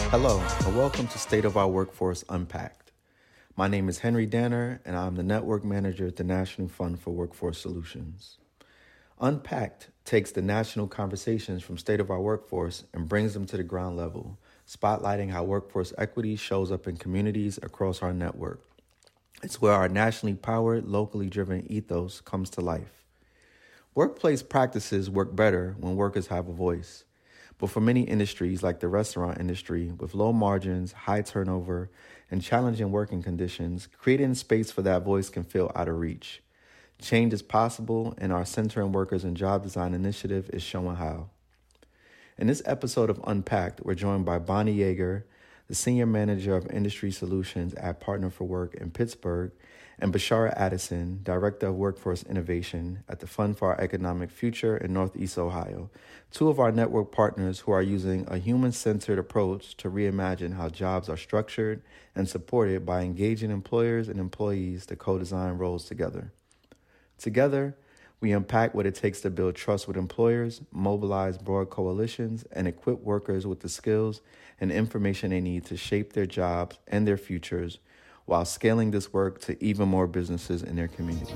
Hello, and welcome to State of Our Workforce Unpacked. My name is Henry Danner, and I'm the Network Manager at the National Fund for Workforce Solutions. Unpacked takes the national conversations from State of Our Workforce and brings them to the ground level, spotlighting how workforce equity shows up in communities across our network. It's where our nationally powered, locally driven ethos comes to life. Workplace practices work better when workers have a voice. But for many industries like the restaurant industry, with low margins, high turnover, and challenging working conditions, creating space for that voice can feel out of reach. Change is possible, and our Centering Workers and Job Design initiative is showing how. In this episode of Unpacked, we're joined by Bonnie Yeager, the Senior Manager of Industry Solutions at Partner for Work in Pittsburgh, and Bashara Addison, Director of Workforce Innovation at the Fund for Our Economic Future in Northeast Ohio, two of our network partners who are using a human-centered approach to reimagine how jobs are structured and supported by engaging employers and employees to co-design roles together. Together, we unpack what it takes to build trust with employers, mobilize broad coalitions, and equip workers with the skills and information they need to shape their jobs and their futures while scaling this work to even more businesses in their community.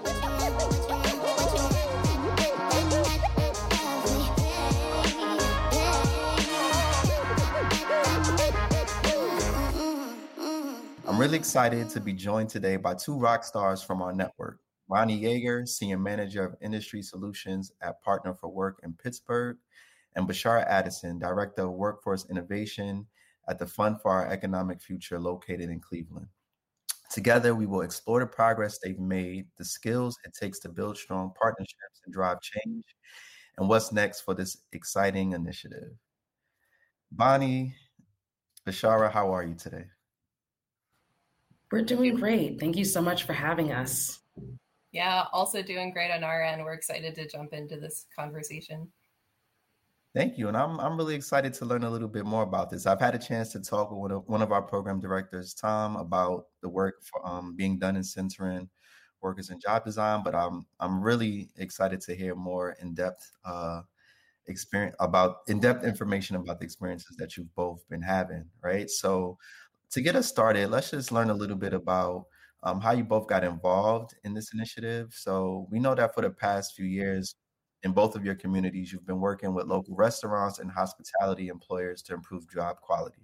I'm really excited to be joined today by two rock stars from our network. Bonnie Yeager, Senior Manager of Industry Solutions at Partner for Work in Pittsburgh, and Bashara Addison, Director of Workforce Innovation at the Fund for Our Economic Future located in Cleveland. Together, we will explore the progress they've made, the skills it takes to build strong partnerships and drive change, and what's next for this exciting initiative. Bonnie, Bashara, how are you today? We're doing great. Thank you so much for having us. Yeah, also doing great on our end. We're excited to jump into this conversation. Thank you. And I'm really excited to learn a little bit more about this. I've had a chance to talk with one of our program directors, Tom, about the work being done in Centering Workers and Job Design, but I'm really excited to hear more in-depth information about the experiences that you've both been having, right? So to get us started, let's just learn a little bit about how you both got involved in this initiative. So we know that for the past few years, in both of your communities, you've been working with local restaurants and hospitality employers to improve job quality.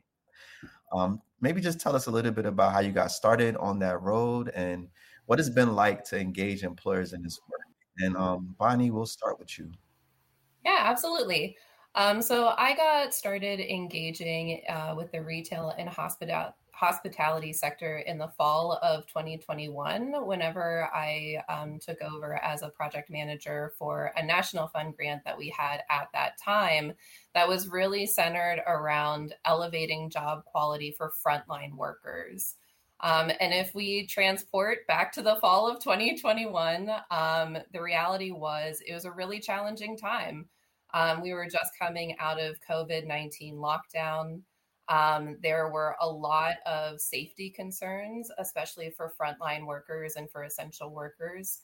Maybe just tell us a little bit about how you got started on that road and what it's been like to engage employers in this work. And Bonnie, we'll start with you. Yeah, absolutely. So I got started engaging with the retail and hospitality sector in the fall of 2021, whenever I took over as a project manager for a national fund grant that we had at that time that was really centered around elevating job quality for frontline workers. And if we transport back to the fall of 2021, the reality was it was a really challenging time. We were just coming out of COVID-19 lockdown. There were a lot of safety concerns, especially for frontline workers and for essential workers.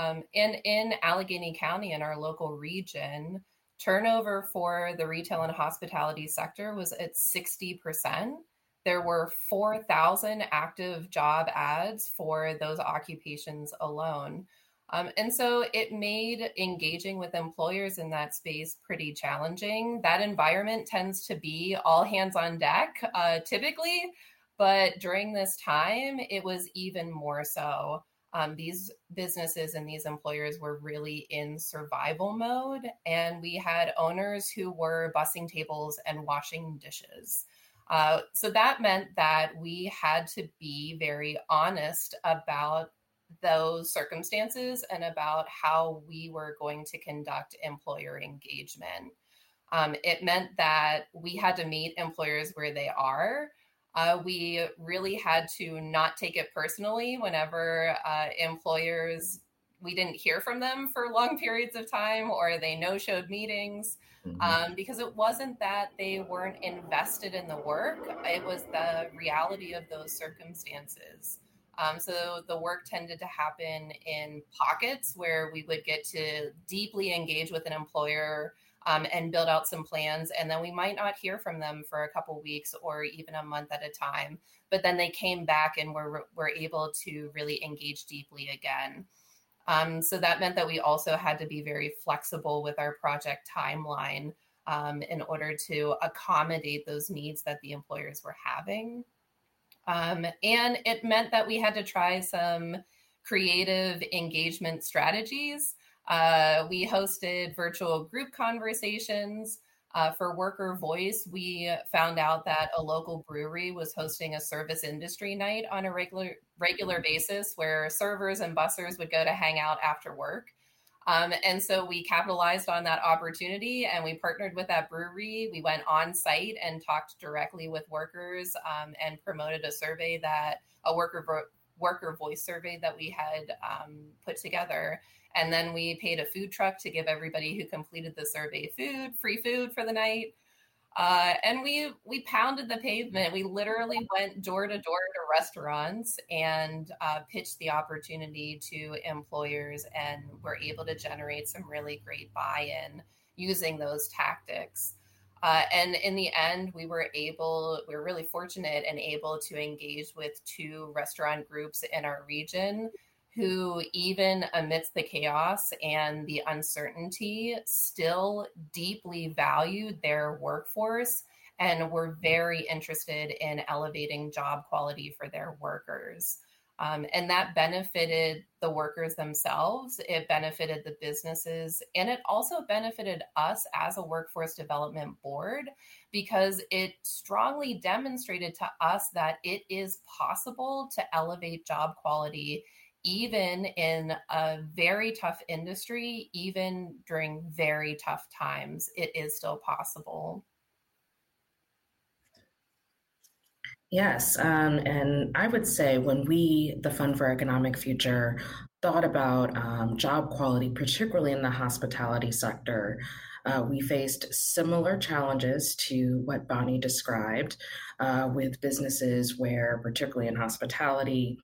In Allegheny County, in our local region, turnover for the retail and hospitality sector was at 60%. There were 4,000 active job ads for those occupations alone. And so it made engaging with employers in that space pretty challenging. That environment tends to be all hands on deck, typically, but during this time, it was even more so. These businesses and these employers were really in survival mode, and we had owners who were bussing tables and washing dishes. So that meant that we had to be very honest about those circumstances and about how we were going to conduct employer engagement. It meant that we had to meet employers where they are. We really had to not take it personally whenever employers, we didn't hear from them for long periods of time or they no-showed meetings, because it wasn't that they weren't invested in the work. It was the reality of those circumstances. So the work tended to happen in pockets where we would get to deeply engage with an employer and build out some plans. And then we might not hear from them for a couple weeks or even a month at a time. But then they came back and were able to really engage deeply again. So that meant that we also had to be very flexible with our project timeline in order to accommodate those needs that the employers were having. And it meant that we had to try some creative engagement strategies. We hosted virtual group conversations. For Worker Voice, we found out that a local brewery was hosting a service industry night on a regular basis where servers and bussers would go to hang out after work. And so we capitalized on that opportunity and we partnered with that brewery. We went on site and talked directly with workers and promoted a worker voice survey that we had put together. And then we paid a food truck to give everybody who completed the survey free food for the night. And we pounded the pavement. We literally went door to door to restaurants and pitched the opportunity to employers, and were able to generate some really great buy-in using those tactics. And in the end, we were really fortunate and able to engage with 2 restaurant groups in our region who, even amidst the chaos and the uncertainty, still deeply valued their workforce and were very interested in elevating job quality for their workers. And that benefited the workers themselves, it benefited the businesses, and it also benefited us as a workforce development board, because it strongly demonstrated to us that it is possible to elevate job quality even in a very tough industry, even during very tough times. It is still possible. Yes, and I would say when we, the Fund for Economic Future, thought about job quality, particularly in the hospitality sector, we faced similar challenges to what Bonnie described with businesses where, particularly in hospitality,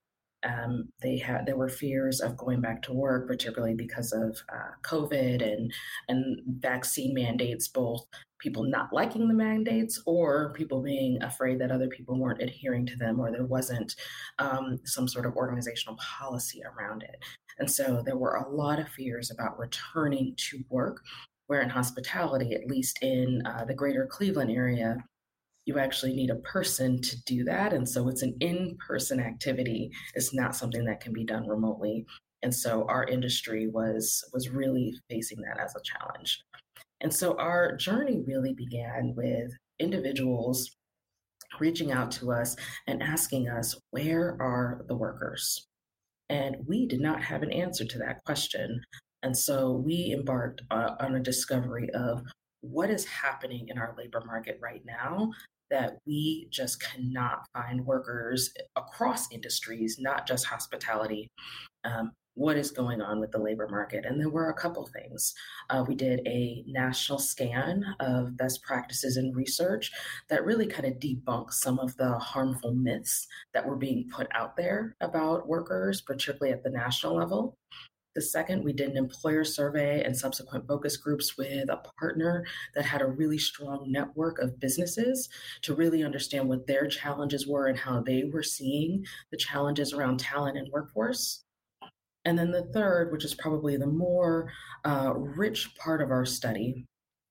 there were fears of going back to work, particularly because of COVID and vaccine mandates, both people not liking the mandates or people being afraid that other people weren't adhering to them, or there wasn't some sort of organizational policy around it. And so there were a lot of fears about returning to work, where in hospitality, at least in the greater Cleveland area, you actually need a person to do that. And so it's an in-person activity. It's not something that can be done remotely. And so our industry was really facing that as a challenge. And so our journey really began with individuals reaching out to us and asking us, where are the workers? And we did not have an answer to that question. And so we embarked on a discovery of what is happening in our labor market right now, that we just cannot find workers across industries, not just hospitality. What is going on with the labor market? And there were a couple things. We did a national scan of best practices in research that really kind of debunked some of the harmful myths that were being put out there about workers, particularly at the national level. The second, we did an employer survey and subsequent focus groups with a partner that had a really strong network of businesses to really understand what their challenges were and how they were seeing the challenges around talent and workforce. And then the third, which is probably the more rich part of our study,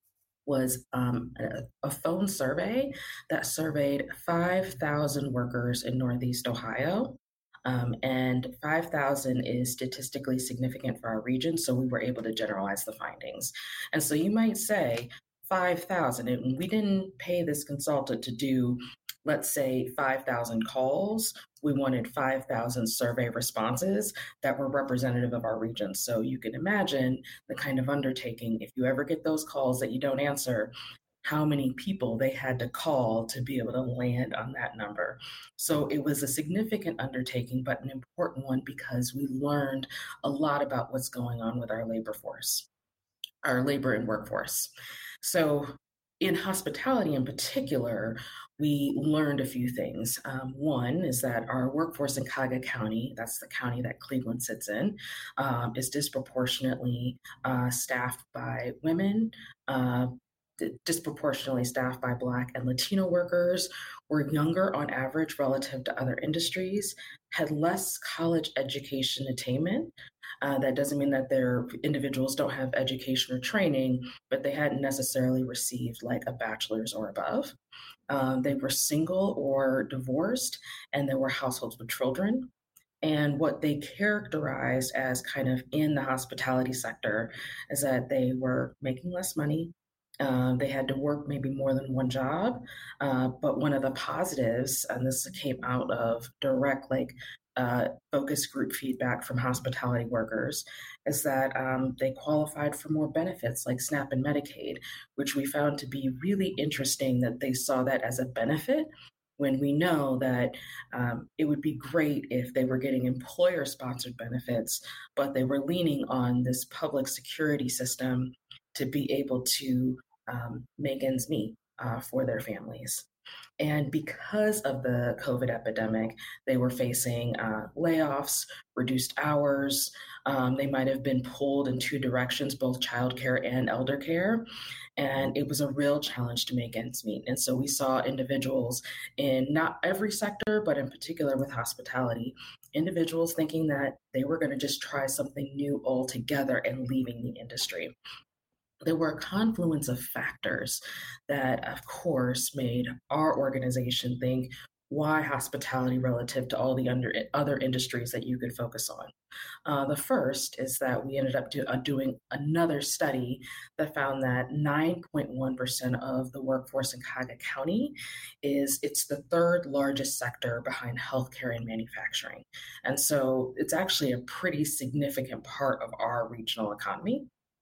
was a phone survey that surveyed 5,000 workers in Northeast Ohio. And 5,000 is statistically significant for our region, so we were able to generalize the findings. And so you might say 5,000, and we didn't pay this consultant to do, let's say, 5,000 calls. We wanted 5,000 survey responses that were representative of our region. So you can imagine the kind of undertaking, if you ever get those calls that you don't answer, how many people they had to call to be able to land on that number. So it was a significant undertaking, but an important one, because we learned a lot about what's going on with our labor force, our labor and workforce. So in hospitality in particular, we learned a few things. One is that our workforce in Cuyahoga County, that's the county that Cleveland sits in, is disproportionately staffed by women, disproportionately staffed by Black and Latino workers, were younger on average relative to other industries, had less college education attainment. That doesn't mean that their individuals don't have education or training, but they hadn't necessarily received like a bachelor's or above. They were single or divorced, and there were households with children. And what they characterized as kind of in the hospitality sector is that they were making less money. They had to work maybe more than one job. But one of the positives, and this came out of direct focus group feedback from hospitality workers, is that they qualified for more benefits like SNAP and Medicaid, which we found to be really interesting that they saw that as a benefit when we know that it would be great if they were getting employer sponsored benefits, but they were leaning on this public security system to be able to make ends meet for their families. And because of the COVID epidemic, they were facing layoffs, reduced hours. They might have been pulled in two directions, both childcare and elder care. And it was a real challenge to make ends meet. And so we saw individuals in not every sector, but in particular with hospitality, individuals thinking that they were going to just try something new altogether and leaving the industry. There were a confluence of factors that, of course, made our organization think, why hospitality relative to all the other industries that you could focus on? The first is that we ended up doing another study that found that 9.1% of the workforce in Cuyahoga County it's the third largest sector behind healthcare and manufacturing. And so it's actually a pretty significant part of our regional economy.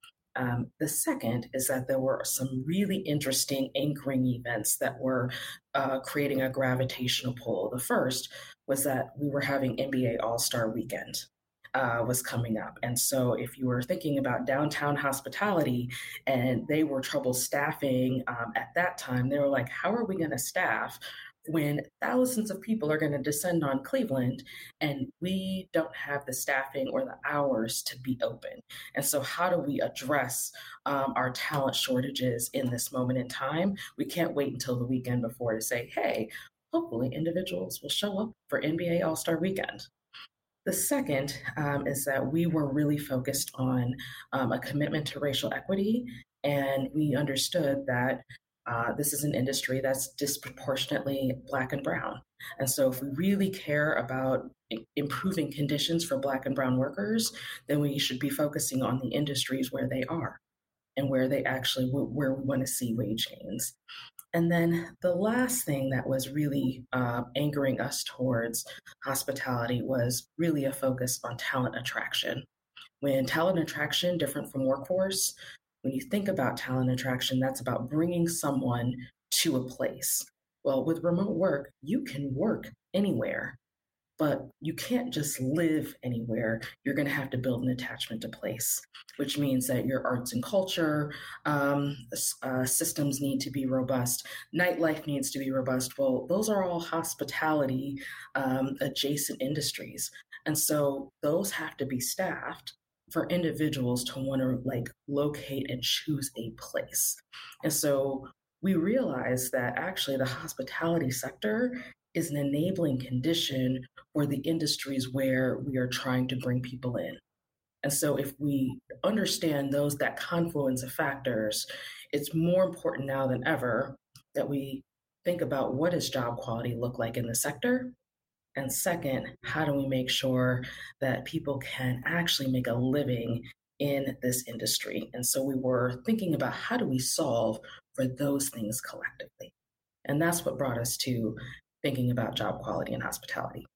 The second is that there were some really interesting anchoring events that were creating a gravitational pull. The first was that we were having NBA All-Star Weekend was coming up. And so if you were thinking about downtown hospitality and they were trouble staffing at that time, they were like, how are we going to staff when thousands of people are going to descend on Cleveland and we don't have the staffing or the hours to be open? And so how do we address our talent shortages in this moment in time? We can't wait until the weekend before to say, hey, hopefully individuals will show up for NBA All-Star Weekend. The second is that we were really focused on a commitment to racial equity, and we understood that this is an industry that's disproportionately Black and Brown. And so if we really care about improving conditions for Black and Brown workers, then we should be focusing on the industries where they are and where we want to see wage gains. And then the last thing that was really anchoring us towards hospitality was really a focus on talent attraction. When talent attraction, different from workforce, when you think about talent attraction, that's about bringing someone to a place. Well, with remote work, you can work anywhere, but you can't just live anywhere. You're going to have to build an attachment to place, which means that your arts and culture systems need to be robust. Nightlife needs to be robust. Well, those are all hospitality adjacent industries. And so those have to be staffed for individuals to want to locate and choose a place. And so we realized that actually the hospitality sector is an enabling condition for the industries where we are trying to bring people in. And so if we understand that confluence of factors, it's more important now than ever that we think about what does job quality look like in the sector? And second, how do we make sure that people can actually make a living in this industry? And so we were thinking about how do we solve for those things collectively? And that's what brought us to thinking about job quality and hospitality.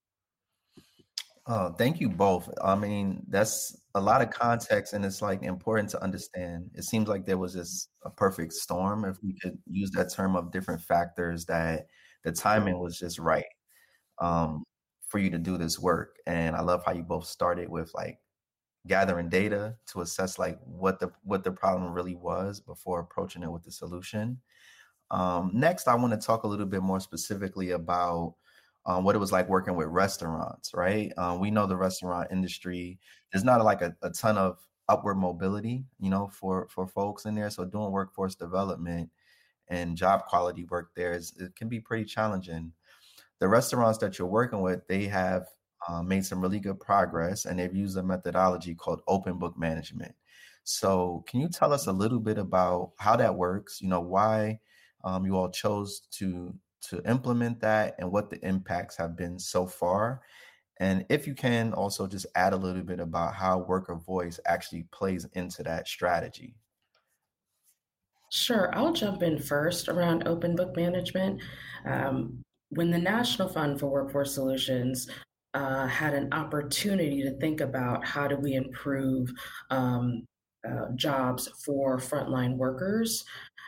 Thank you both. I mean, that's a lot of context and it's important to understand. It seems like there was just a perfect storm, if we could use that term, of different factors that the timing was just right for you to do this work. And I love how you both started with gathering data to assess like what the problem really was before approaching it with the solution. Next, I want to talk a little bit more specifically about what it was like working with restaurants, right? We know the restaurant industry, there's not like a ton of upward mobility, for folks in there. So doing workforce development and job quality work there it can be pretty challenging. The restaurants that you're working with, they have made some really good progress, and they've used a methodology called open book management. So can you tell us a little bit about how that works? Why you all chose to implement that and what the impacts have been so far. And if you can also just add a little bit about how worker voice actually plays into that strategy. Sure, I'll jump in first around open book management. When the National Fund for Workforce Solutions had an opportunity to think about how do we improve jobs for frontline workers,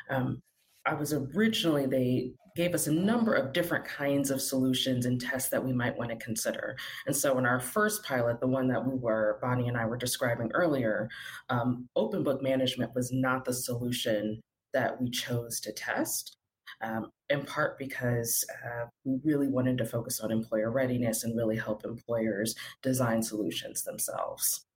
they gave us a number of different kinds of solutions and tests that we might want to consider. And so in our first pilot, the one that Bonnie and I were describing earlier, open book management was not the solution that we chose to test, in part because we really wanted to focus on employer readiness and really help employers design solutions themselves.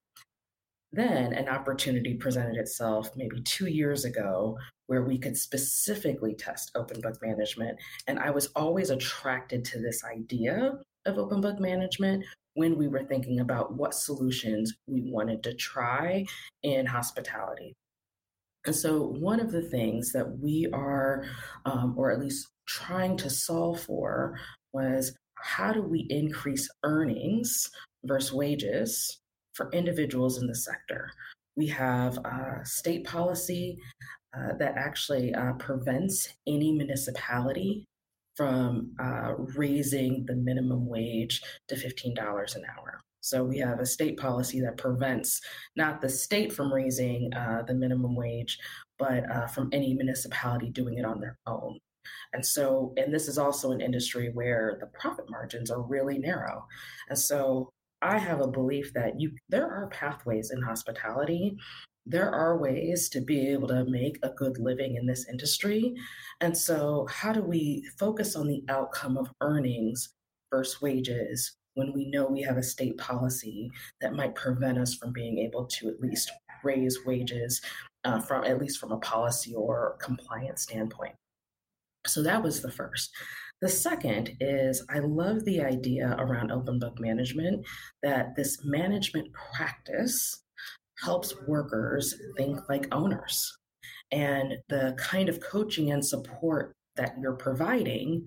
Then an opportunity presented itself maybe 2 years ago where we could specifically test open book management. And I was always attracted to this idea of open book management when we were thinking about what solutions we wanted to try in hospitality. And so one of the things that we are, or at least trying to solve for, was how do we increase earnings versus wages for individuals in the sector? We have a state policy that actually prevents any municipality from raising the minimum wage to $15 an hour. So we have a state policy that prevents not the state from raising the minimum wage, but from any municipality doing it on their own. And this is also an industry where the profit margins are really narrow. And so I have a belief that there are pathways in hospitality. There are ways to be able to make a good living in this industry. And so how do we focus on the outcome of earnings versus wages when we know we have a state policy that might prevent us from being able to at least raise wages from a policy or compliance standpoint? So that was the first. The second is I love the idea around open book management that this management practice helps workers think like owners. And the kind of coaching and support that you're providing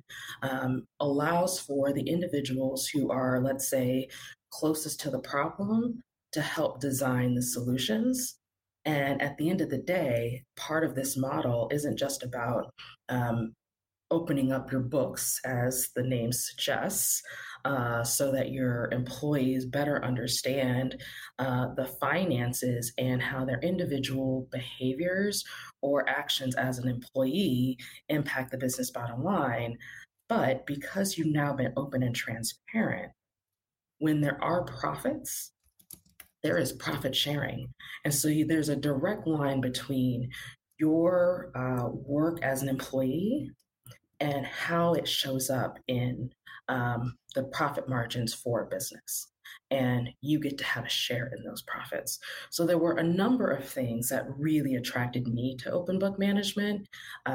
allows for the individuals who are, let's say, closest to the problem to help design the solutions. And at the end of the day, part of this model isn't just about opening up your books, as the name suggests, so that your employees better understand the finances and how their individual behaviors or actions as an employee impact the business bottom line. But because you've now been open and transparent, when there are profits, there is profit sharing. And so there's a direct line between your work as an employee and how it shows up in the profit margins for a business. And you get to have a share in those profits. So there were a number of things that really attracted me to open book management.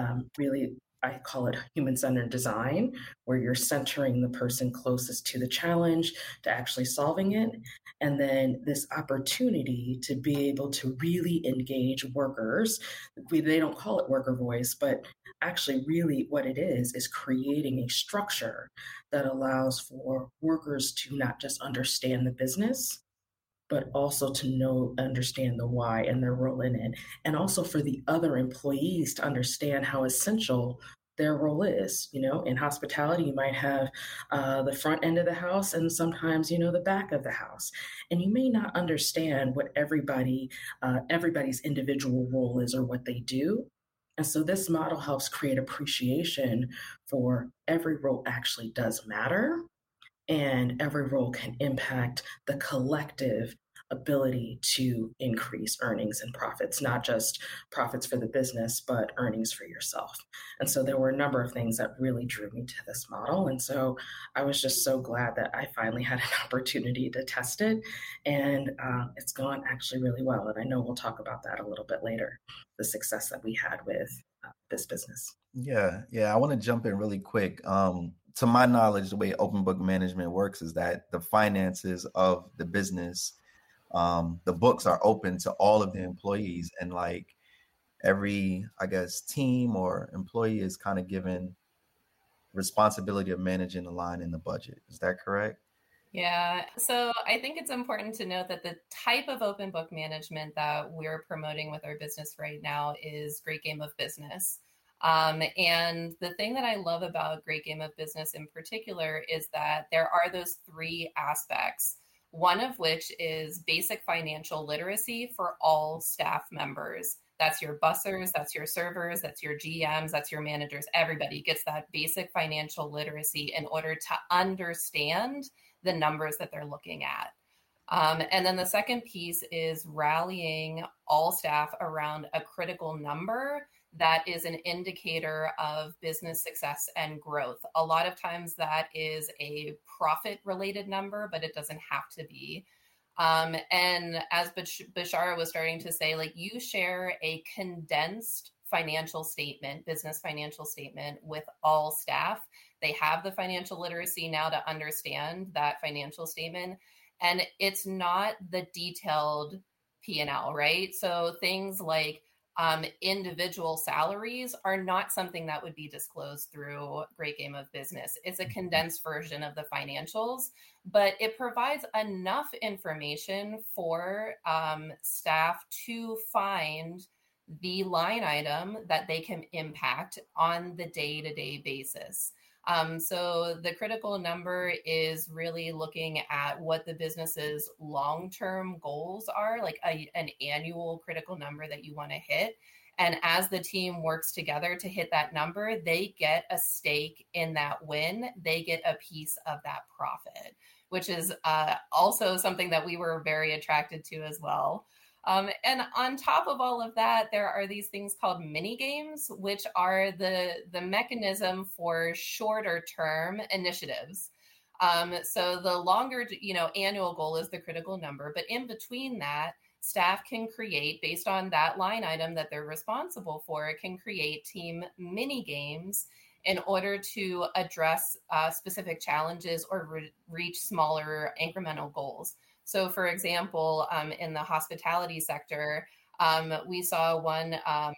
I call it human-centered design, where you're centering the person closest to the challenge to actually solving it. And then this opportunity to be able to really engage workers. They don't call it worker voice, but actually really what it is creating a structure that allows for workers to not just understand the business, but also to understand the why and their role in it. And also for the other employees to understand how essential their role is. In hospitality, you might have the front end of the house and sometimes, the back of the house. And you may not understand what everybody's individual role is or what they do. And so this model helps create appreciation for every role actually does matter, and every role can impact the collective ability to increase earnings and profits, not just profits for the business, but earnings for yourself. And so there were a number of things that really drew me to this model. And so I was just so glad that I finally had an opportunity to test it. And it's gone actually really well. And I know we'll talk about that a little bit later, the success that we had with this business. Yeah. I want to jump in really quick. To my knowledge, the way open book management works is that the finances of the business, the books are open to all of the employees, and like every, I guess, team or employee is kind of given responsibility of managing the line in the budget. Is that correct? Yeah. So I think it's important to note that the type of open book management that we're promoting with our business right now is Great Game of Business. And the thing that I love about Great Game of Business in particular is that there are those three aspects, one of which is basic financial literacy for all staff members. That's your bussers, that's your servers, that's your GMs, that's your managers. Everybody gets that basic financial literacy in order to understand the numbers that they're looking at. And then the second piece is rallying all staff around a critical number that is an indicator of business success and growth. A lot of times that is a profit related number, but it doesn't have to be. And as Bashara was starting to say, like, you share a condensed financial statement, business financial statement with all staff. They have the financial literacy now to understand that financial statement. And it's not the detailed P&L, right? So things like individual salaries are not something that would be disclosed through Great Game of Business. It's a condensed version of the financials, but it provides enough information for staff to find the line item that they can impact on the day-to-day basis. So the critical number is really looking at what the business's long-term goals are, like an annual critical number that you want to hit. And as the team works together to hit that number, they get a stake in that win. They get a piece of that profit, which is also something that we were very attracted to as well. And on top of all of that, there are these things called mini games, which are the mechanism for shorter term initiatives. So the longer, annual goal is the critical number, but in between that, staff can create, based on that line item that they're responsible for, can create team mini games in order to address specific challenges or reach smaller incremental goals. So, for example, in the hospitality sector, we saw one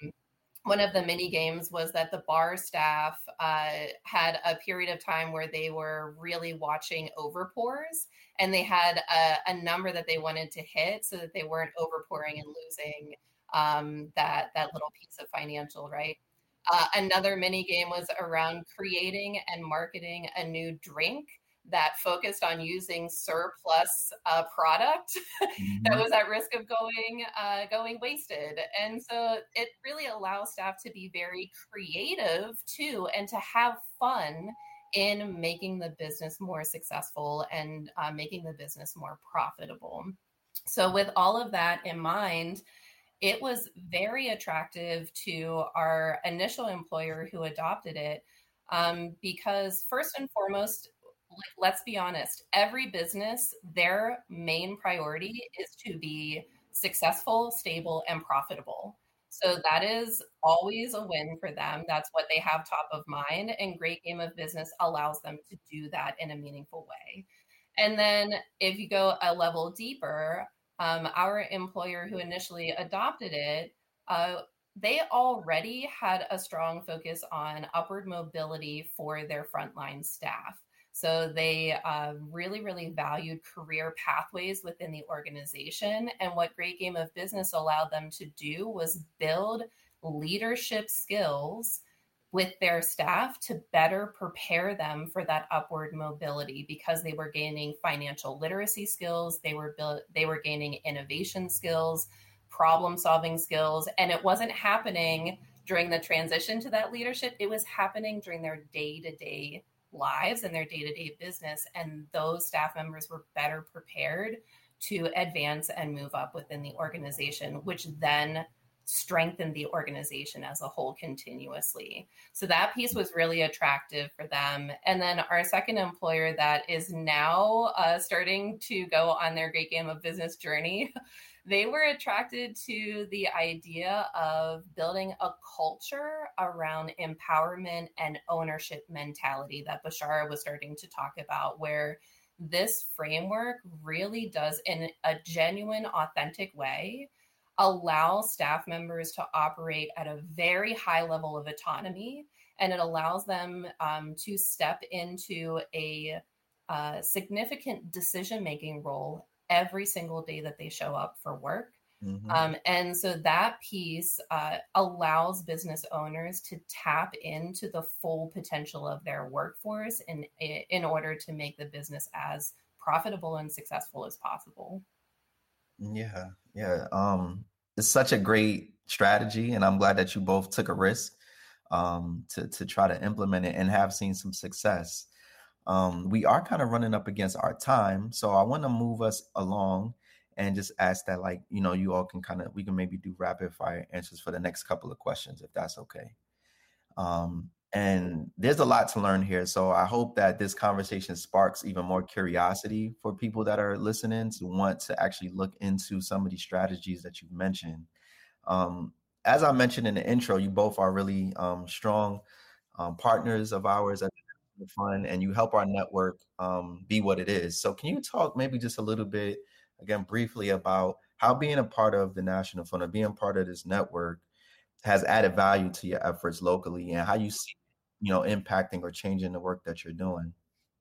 of the mini games was that the bar staff had a period of time where they were really watching overpours, and they had a number that they wanted to hit so that they weren't overpouring and losing that little piece of financial, right? Another mini game was around creating and marketing a new drink that focused on using surplus product that was at risk of going wasted. And so it really allows staff to be very creative too, and to have fun in making the business more successful and making the business more profitable. So with all of that in mind, it was very attractive to our initial employer who adopted it because first and foremost, let's be honest, every business, their main priority is to be successful, stable, and profitable. So that is always a win for them. That's what they have top of mind. And Great Game of Business allows them to do that in a meaningful way. And then if you go a level deeper, our employer who initially adopted it, they already had a strong focus on upward mobility for their frontline staff. So they really, really valued career pathways within the organization. And what Great Game of Business allowed them to do was build leadership skills with their staff to better prepare them for that upward mobility, because they were gaining financial literacy skills, they were gaining innovation skills, problem solving skills, and it wasn't happening during the transition to that leadership. It was happening during their day-to-day lives and their day-to-day business, and those staff members were better prepared to advance and move up within the organization, which then strengthen the organization as a whole continuously. So that piece was really attractive for them. And then our second employer that is now starting to go on their Great Game of Business journey, they were attracted to the idea of building a culture around empowerment and ownership mentality that Bashara was starting to talk about, where this framework really does, in a genuine, authentic way, allow staff members to operate at a very high level of autonomy, and it allows them to step into a significant decision-making role every single day that they show up for work. Mm-hmm. And so that piece allows business owners to tap into the full potential of their workforce in order to make the business as profitable and successful as possible. Yeah. It's such a great strategy, and I'm glad that you both took a risk to try to implement it and have seen some success. We are kind of running up against our time, so I want to move us along and just ask that, like, you all can we can maybe do rapid fire answers for the next couple of questions, if that's okay. And there's a lot to learn here. So I hope that this conversation sparks even more curiosity for people that are listening to want to actually look into some of these strategies that you've mentioned. As I mentioned in the intro, you both are really strong partners of ours at the Fund, and you help our network be what it is. So can you talk maybe just a little bit, again, briefly, about how being a part of the National Fund or being part of this network has added value to your efforts locally, and how you see impacting or changing the work that you're doing?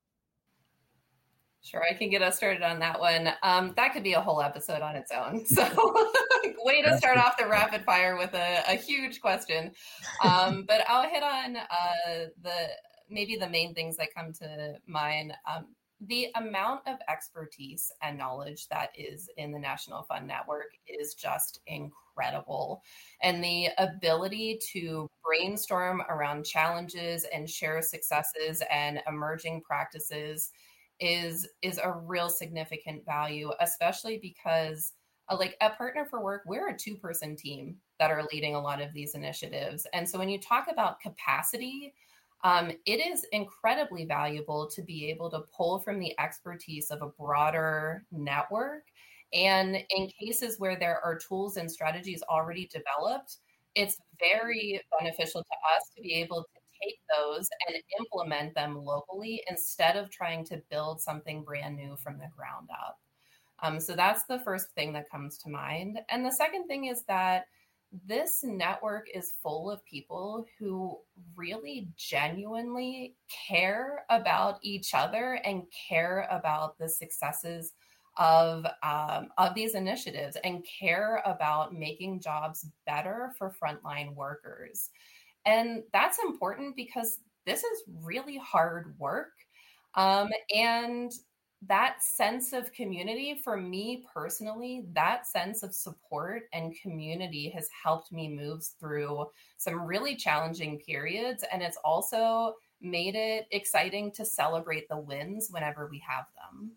Sure, I can get us started on that one. That could be a whole episode on its own. So way to start off the rapid fire with a huge question. But I'll hit on maybe the main things that come to mind. The amount of expertise and knowledge that is in the National Fund Network is just incredible. And the ability to brainstorm around challenges and share successes and emerging practices is a real significant value, especially because like at Partner for Work, we're a 2-person team that are leading a lot of these initiatives. And so when you talk about capacity, it is incredibly valuable to be able to pull from the expertise of a broader network. And in cases where there are tools and strategies already developed, it's very beneficial to us to be able to take those and implement them locally instead of trying to build something brand new from the ground up. So that's the first thing that comes to mind. And the second thing is that this network is full of people who really genuinely care about each other and care about the successes of these initiatives and care about making jobs better for frontline workers. And that's important because this is really hard work. And that sense of community, for me personally, that sense of support and community has helped me move through some really challenging periods. And it's also made it exciting to celebrate the wins whenever we have them.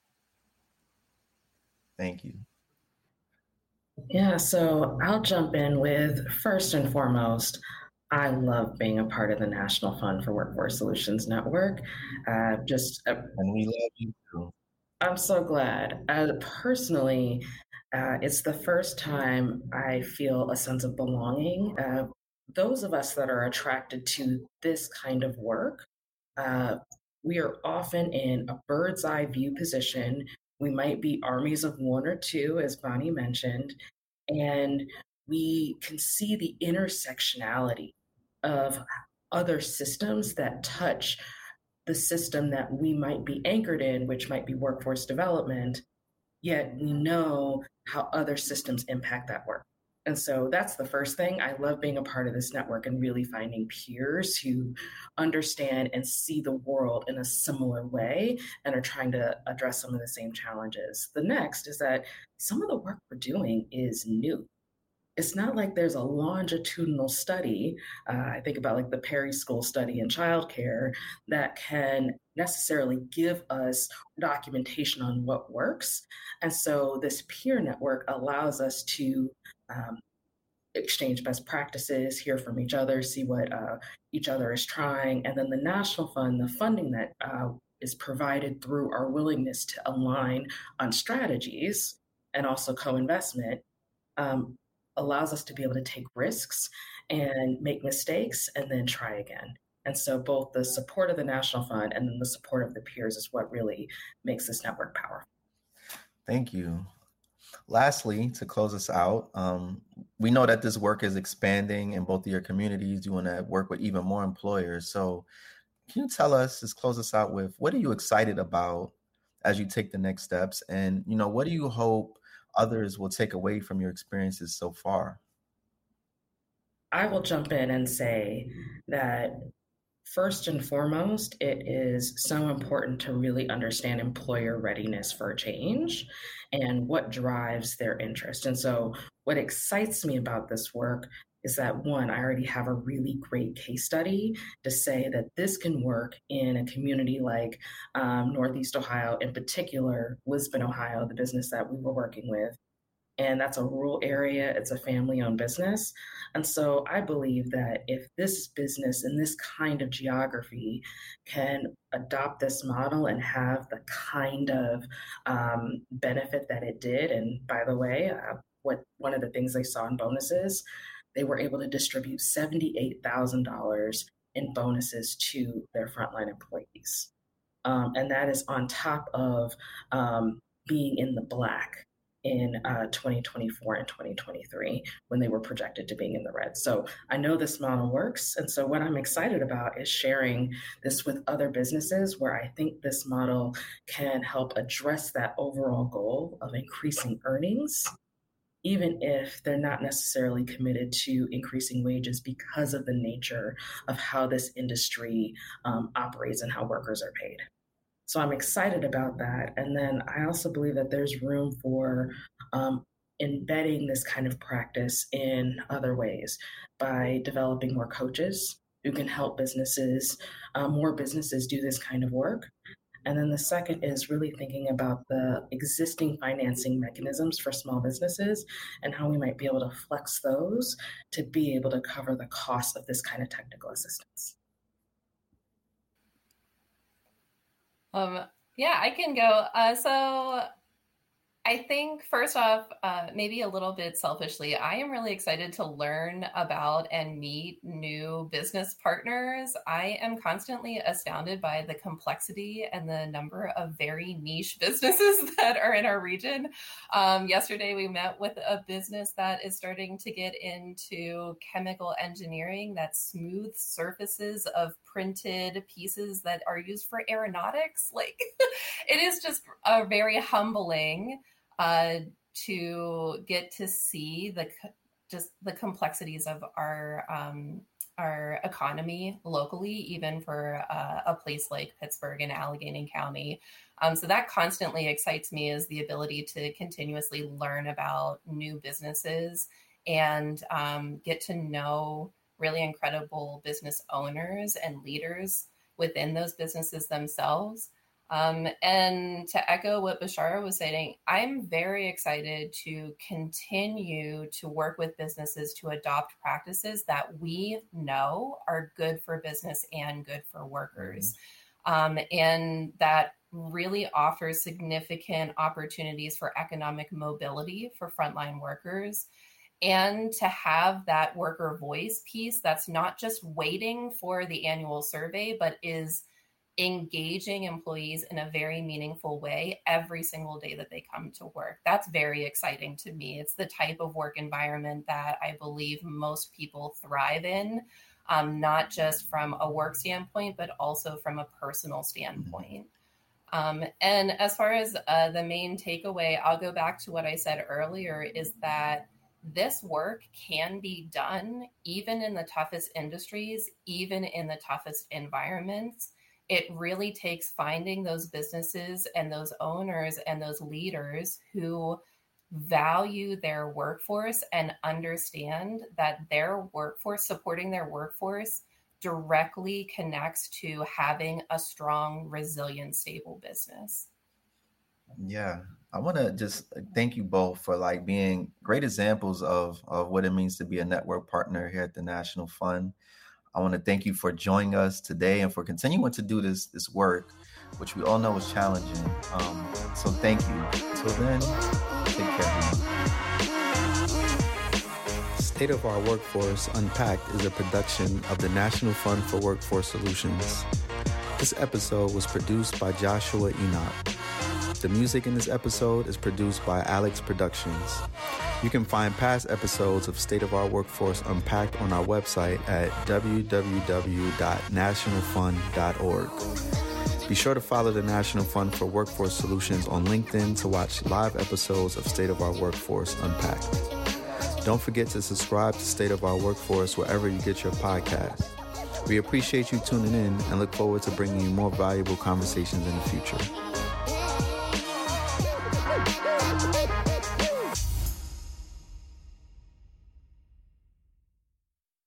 Thank you. Yeah, so I'll jump in with, first and foremost, I love being a part of the National Fund for Workforce Solutions Network. And we love you too. I'm so glad. Personally, it's the first time I feel a sense of belonging. Those of us that are attracted to this kind of work, we are often in a bird's eye view position. We might be armies of one or two, as Bonnie mentioned, and we can see the intersectionality of other systems that touch the system that we might be anchored in, which might be workforce development, yet we know how other systems impact that work. And so that's the first thing. I love being a part of this network and really finding peers who understand and see the world in a similar way and are trying to address some of the same challenges. The next is that some of the work we're doing is new. it's not like there's a longitudinal study. I think about like the Perry School study in childcare that can necessarily give us documentation on what works. And so this peer network allows us to exchange best practices, hear from each other, see what each other is trying. And then the National Fund, the funding that is provided through our willingness to align on strategies and also co-investment, allows us to be able to take risks and make mistakes and then try again. And so both the support of the National Fund and then the support of the peers is what really makes this network powerful. Thank you. Lastly, to close us out, we know that this work is expanding in both of your communities. You want to work with even more employers. So can you tell us, just close us out with, what are you excited about as you take the next steps? And, what do you hope others will take away from your experiences so far? I will jump in and say that first and foremost, it is so important to really understand employer readiness for change and what drives their interest. And so what excites me about this work is that, one, I already have a really great case study to say that this can work in a community like Northeast Ohio, in particular, Lisbon, Ohio, the business that we were working with. And that's a rural area, it's a family-owned business. And so I believe that if this business in this kind of geography can adopt this model and have the kind of benefit that it did, and by the way, one of the things they saw in bonuses, they were able to distribute $78,000 in bonuses to their frontline employees. And that is on top of being in the black in 2024 and 2023 when they were projected to being in the red. So I know this model works. And so what I'm excited about is sharing this with other businesses where I think this model can help address that overall goal of increasing earnings, even if they're not necessarily committed to increasing wages because of the nature of how this industry operates and how workers are paid. So I'm excited about that. And then I also believe that there's room for embedding this kind of practice in other ways by developing more coaches who can help businesses, more businesses do this kind of work. And then the second is really thinking about the existing financing mechanisms for small businesses and how we might be able to flex those to be able to cover the cost of this kind of technical assistance. Yeah, I can go. So I think first off, maybe a little bit selfishly, I am really excited to learn about and meet new business partners. I am constantly astounded by the complexity and the number of very niche businesses that are in our region. Yesterday, we met with a business that is starting to get into chemical engineering that smooths surfaces of printed pieces that are used for aeronautics. Like, it is just a very humbling to get to see the complexities of our economy locally, even for a place like Pittsburgh and Allegheny County. So that constantly excites me, is the ability to continuously learn about new businesses and get to know really incredible business owners and leaders within those businesses themselves. And to echo what Bashara was saying, I'm very excited to continue to work with businesses to adopt practices that we know are good for business and good for workers. And that really offers significant opportunities for economic mobility for frontline workers. And to have that worker voice piece that's not just waiting for the annual survey, but is engaging employees in a very meaningful way every single day that they come to work. That's very exciting to me. It's the type of work environment that I believe most people thrive in, not just from a work standpoint, but also from a personal standpoint. And as far as the main takeaway, I'll go back to what I said earlier, is that this work can be done even in the toughest industries, even in the toughest environments. It really takes finding those businesses and those owners and those leaders who value their workforce and understand that their workforce, supporting their workforce, directly connects to having a strong, resilient, stable business. Yeah, I want to just thank you both for like being great examples of what it means to be a network partner here at the National Fund. I want to thank you for joining us today and for continuing to do this work, which we all know is challenging. So thank you. Until then, take care. State of Our Workforce Unpacked is a production of the National Fund for Workforce Solutions. This episode was produced by Joshua Enoch. The music in this episode is produced by Alex Productions. You can find past episodes of State of Our Workforce Unpacked on our website at www.nationalfund.org. Be sure to follow the National Fund for Workforce Solutions on LinkedIn to watch live episodes of State of Our Workforce Unpacked. Don't forget to subscribe to State of Our Workforce wherever you get your podcasts. We appreciate you tuning in and look forward to bringing you more valuable conversations in the future.